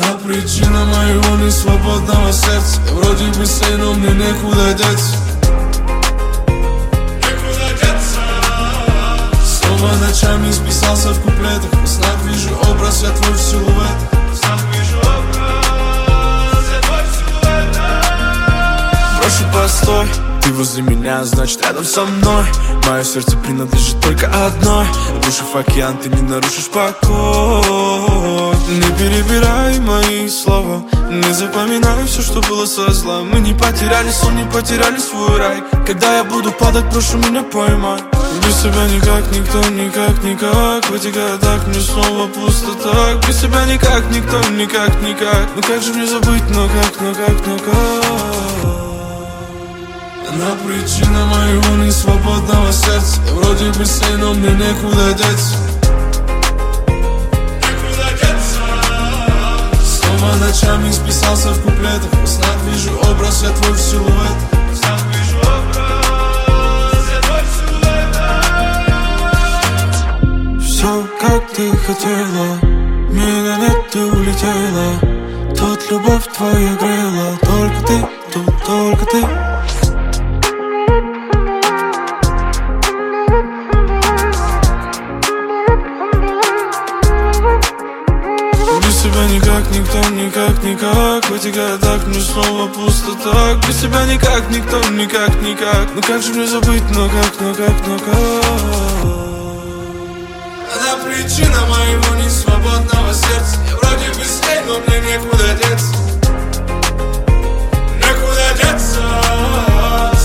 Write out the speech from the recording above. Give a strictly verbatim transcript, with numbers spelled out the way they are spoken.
Она причина моего несвободного сердца. Я вроде бы сей, но мне некуда деться. Некуда деться. Снова ночами списался в куплетах. В снах вижу образ, я твой в силуэтах. В снах вижу образ, я твой в силуэтах. Прошу, постой, ты возле меня, значит рядом со мной. Мое сердце принадлежит только одной. Обрушив океан, ты не нарушишь покой. Не перебирай мои слова, не запоминай все, что было со зла. Мы не потеряли сон, не потеряли свой рай. Когда я буду падать, прошу меня поймай. Без тебя никак, никто, никак, никак. В этих годах мне снова пусто так. Без тебя никак, никто, никак, никак. Ну как же мне забыть, но как, но как, но как. Она причина моего несвободного сердца. Я вроде бы сей, но мне некуда деться. Некуда деться. Снова ночами списался в куплетах. В снах вижу образ, я твой в силуэтах. В снах вижу образ, я твой в силуэтах. Все как ты хотела, меня нет, ты улетела. Тут любовь твоя грела. Только ты, тут только ты. Без тебя никак, никто, никак, никак. В этих годах мне снова пусто так. Без тебя никак, никто, никак, никак. Ну как же мне забыть, но как, но как, но как. Она причина моего несвободного сердца. Я вроде бы с ней, но мне некуда деться. Некуда деться.